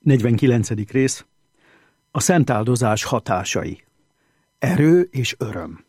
49. rész. A szentáldozás hatásai. Erő és öröm.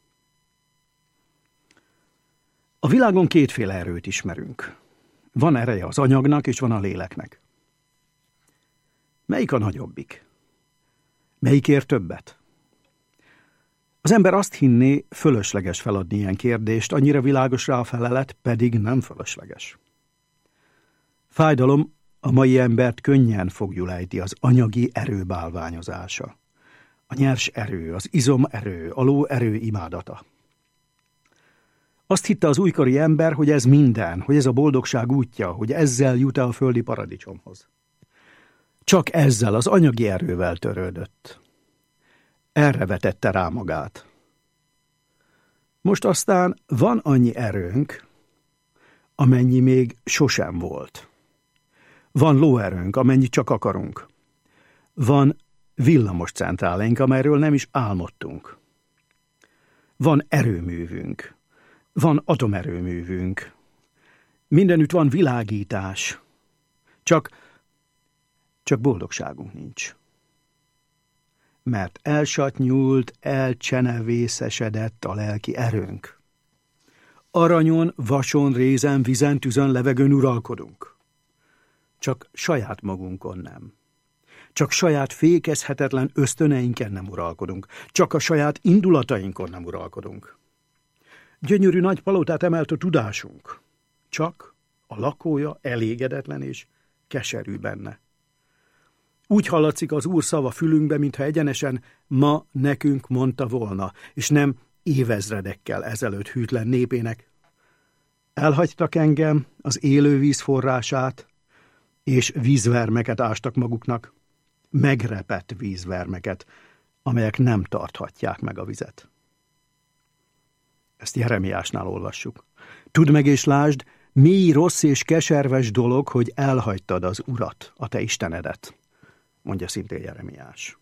A világon kétféle erőt ismerünk. Van ereje az anyagnak, és van a léleknek. Melyik a nagyobbik? Melyik ér többet? Az ember azt hinné, fölösleges feladni ilyen kérdést, annyira világos rá a felelet, pedig nem fölösleges. Fájdalom a mai embert könnyen foglyulejti az anyagi erő bálványozása. A nyers erő, az izomerő, a lóerő imádata. Azt hitte az újkori ember, hogy ez minden, hogy ez a boldogság útja, hogy ezzel jut el a földi paradicsomhoz. Csak ezzel, az anyagi erővel törődött. Erre vetette rá magát. Most aztán van annyi erőnk, amennyi még sosem volt. Van lóerőnk, amennyit csak akarunk. Van villamos centrálénk, amelyről nem is álmodtunk. Van erőművünk. Van atomerőművünk. Mindenütt van világítás. Csak boldogságunk nincs. Mert elsatnyult, elcsenevészesedett a lelki erőnk. Aranyon, vason, rézen, vízen, tüzön, levegőn uralkodunk. Csak saját magunkon nem. Csak saját fékezhetetlen ösztöneinken nem uralkodunk. Csak a saját indulatainkon nem uralkodunk. Gyönyörű nagy palotát emelt a tudásunk. Csak a lakója elégedetlen és keserű benne. Úgy hallatszik az Úr szava fülünkbe, mintha egyenesen ma nekünk mondta volna, és nem évezredekkel ezelőtt hűtlen népének. Elhagytak engem, az élővíz forrását, és vízvermeket ástak maguknak, megrepett vízvermeket, amelyek nem tarthatják meg a vizet. Ezt Jeremiásnál olvassuk. Tudd meg és lásd, mély, rossz és keserves dolog, hogy elhagytad az Urat, a te Istenedet, mondja szintén Jeremiás.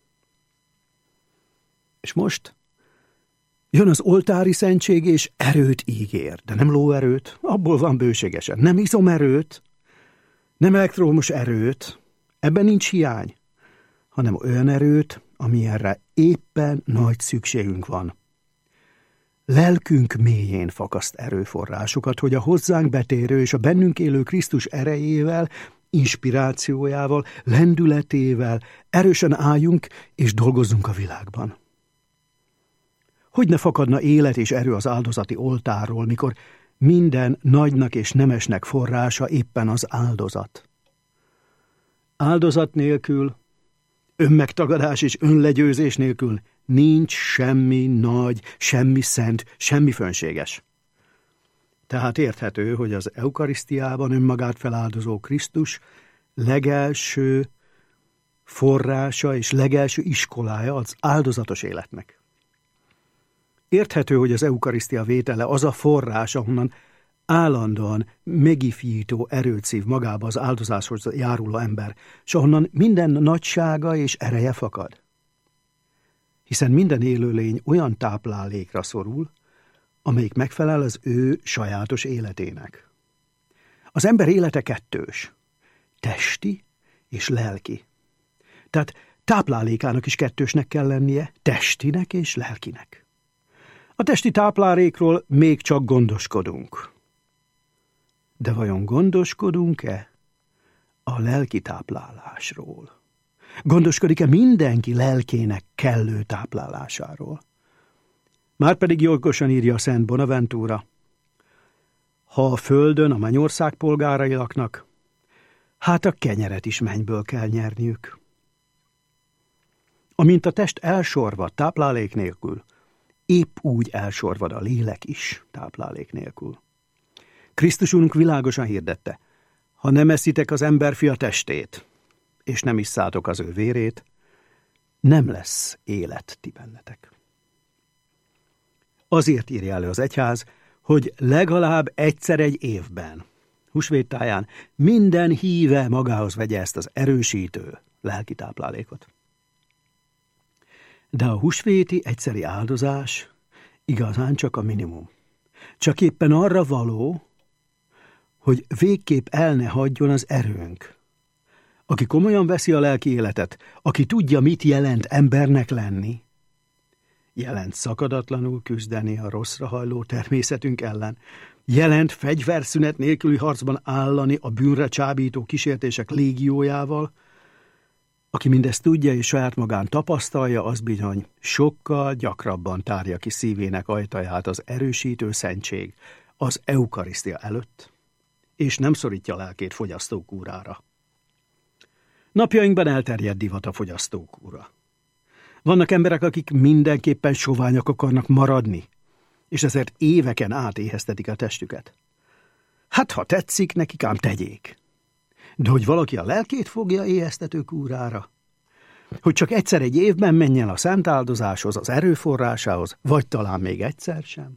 És most jön az oltári szentség, és erőt ígér, de nem lóerőt, abból van bőségesen, nem izomerőt, nem elektromos erőt, ebben nincs hiány, hanem olyan erőt, amilyenre éppen nagy szükségünk van. Lelkünk mélyén fakaszt erőforrásokat, hogy a hozzánk betérő és a bennünk élő Krisztus erejével, inspirációjával, lendületével erősen álljunk és dolgozzunk a világban. Hogy ne fakadna élet és erő az áldozati oltárról, mikor minden nagynak és nemesnek forrása éppen az áldozat. Áldozat nélkül, önmegtagadás és önlegyőzés nélkül nincs semmi nagy, semmi szent, semmi fönséges. Tehát érthető, hogy az eukarisztiában önmagát feláldozó Krisztus legelső forrása és legelső iskolája az áldozatos életnek. Érthető, hogy az eukarisztia vétele az a forrás, ahonnan állandóan megifjító erőt szív magába az áldozáshoz járuló ember, s ahonnan minden nagysága és ereje fakad. Hiszen minden élőlény olyan táplálékra szorul, amelyik megfelel az ő sajátos életének. Az ember élete kettős, testi és lelki. Tehát táplálékának is kettősnek kell lennie, testinek és lelkinek. A testi táplálékról még csak gondoskodunk. De vajon gondoskodunk-e a lelki táplálásról? Gondoskodik-e mindenki lelkének kellő táplálásáról? Márpedig jogosan írja a Szent Bonaventura, ha a földön a mennyország polgárai laknak, hát a kenyeret is mennyből kell nyerniük. Amint a test elsorvad táplálék nélkül, épp úgy elsorvad a lélek is táplálék nélkül. Krisztus Úrunk világosan hirdette, ha nem eszitek az emberfia testét, és nem isszátok az ő vérét, nem lesz élet ti bennetek. Azért írja elő az egyház, hogy legalább egyszer egy évben, húsvéttáján minden híve magához vegye ezt az erősítő lelki táplálékot. De a húsvéti egyszeri áldozás igazán csak a minimum. Csak éppen arra való, hogy végképp el ne hagyjon az erőnk, aki komolyan veszi a lelki életet, aki tudja, mit jelent embernek lenni, jelent szakadatlanul küzdeni a rosszra hajló természetünk ellen, jelent fegyverszünet nélküli harcban állani a bűnre csábító kísértések légiójával, aki mindezt tudja és saját magán tapasztalja, az bizony sokkal gyakrabban tárja ki szívének ajtaját az erősítő szentség, az eukarisztia előtt, és nem szorítja lelkét fogyasztókúrára. Napjainkban elterjedt divat a fogyasztókúra. Vannak emberek, akik mindenképpen soványak akarnak maradni, és ezért éveken át éheztetik a testüket. Hát, ha tetszik, nekik ám tegyék. De hogy valaki a lelkét fogja éheztető kúrára, hogy csak egyszer egy évben menjen a szent áldozáshoz, az erőforrásához, vagy talán még egyszer sem.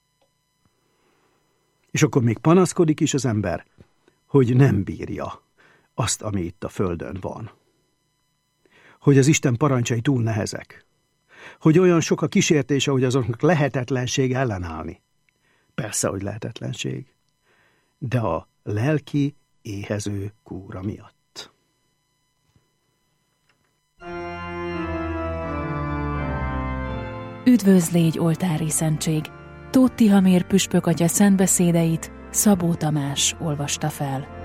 És akkor még panaszkodik is az ember, hogy nem bírja azt, ami itt a földön van. Hogy az Isten parancsai túl nehezek. Hogy olyan sok a kísértése, hogy azoknak lehetetlenség ellenállni. Persze, hogy lehetetlenség. De a lelki éhező kúra miatt. Üdvözl légy, oltári szentség! Tóth Tihamér püspök atya szentbeszédeit Szabó Tamás olvasta fel.